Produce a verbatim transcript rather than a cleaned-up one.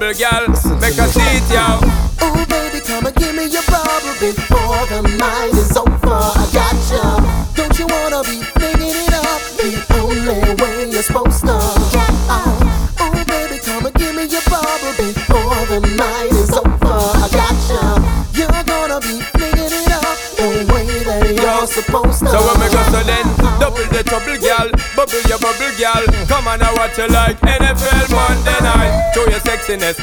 girl, make a seat, yo. Oh baby, come and give me your bubble before the night is over. I got you. Don't you wanna be flinging it up the only way you're supposed to? Oh, oh baby, come and give me your bubble before the night is over. I got you. You're gonna be flinging it up the way that you're supposed to. So when we go so then, double the trouble, girl. Bubble your bubble, girl. Come on, I watch you like N F L Monday night. Show your sexiness.